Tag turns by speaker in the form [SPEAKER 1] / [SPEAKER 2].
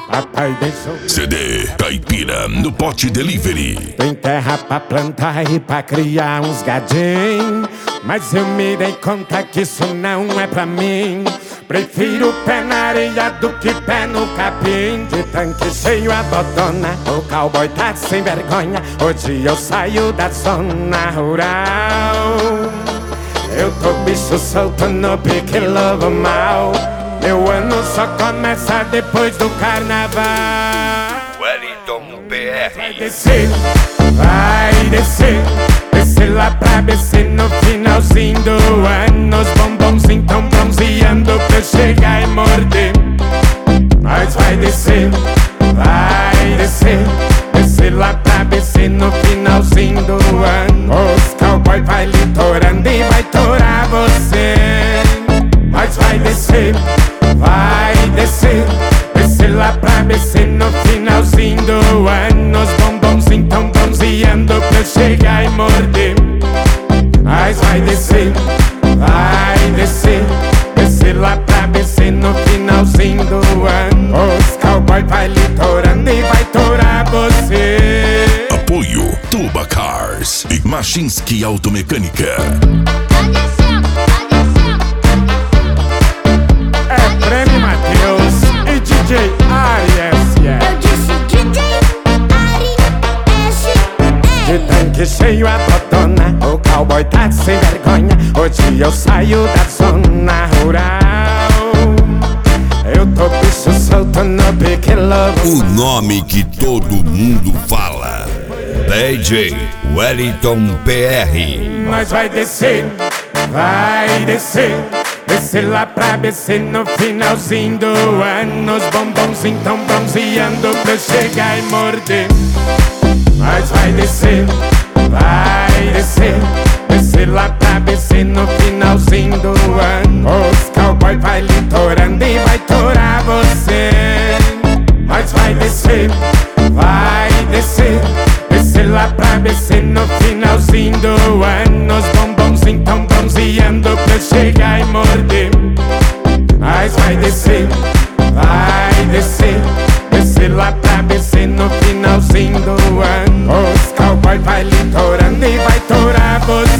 [SPEAKER 1] Papai deixou
[SPEAKER 2] CD Caipira no Pote Delivery.
[SPEAKER 1] tem terra pra plantar e pra criar uns gadinhos, mas eu me dei conta que isso não é pra mim. Prefiro pé na areia do que pé no capim. De tanque cheio a botona, o cowboy tá sem vergonha. Hoje eu saio da zona rural. Eu tô bicho solto no pique lobo mal. Meu ano só começa depois do carnaval.
[SPEAKER 2] Wellington
[SPEAKER 1] Vai
[SPEAKER 2] PR.
[SPEAKER 1] descer, vai descer, descer lá pra BC no finalzinho do ano. Os bombons então bronzeando pra eu chegar e morder. Mas vai descer, descer lá pra BC no finalzinho do ano. Os cowboy vai litorando e vai torar você. Mas vai descer, descer lá pra BC no finalzinho do ano. Os bombons então bronzeando pra eu chegar e morder. Mas vai descer, descer lá pra BC no finalzinho do ano. Os cowboy vai litorando e vai torar você.
[SPEAKER 2] Apoio Tuba Cars e Machinski Automecânica.
[SPEAKER 1] É Prêmio Matheus e DJ Aries, yeah.
[SPEAKER 3] Eu disse DJ Ari
[SPEAKER 1] De tanque cheio a botona, o cowboy tá sem vergonha. Hoje eu saio da zona rural. Eu tô bicho solto no pique lobo.
[SPEAKER 2] O nome que todo mundo fala. DJ Wellington PR.
[SPEAKER 1] Mas vai descer, descer lá pra BC no finalzinho do ano. Os bombons então bronzeando pra eu chegar e morder. Mas vai descer, descer lá pra BC no finalzinho do ano. Os cowboy vai litorando e vai torar você. Mas vai descer, descer lá pra BC no finalzinho do ano. Os bombons então bronzeando pra eu chegar e morder. Mas vai descer, descer lá pra BC no finalzinho do ano. Os cowboy vai litorando e vai torar você.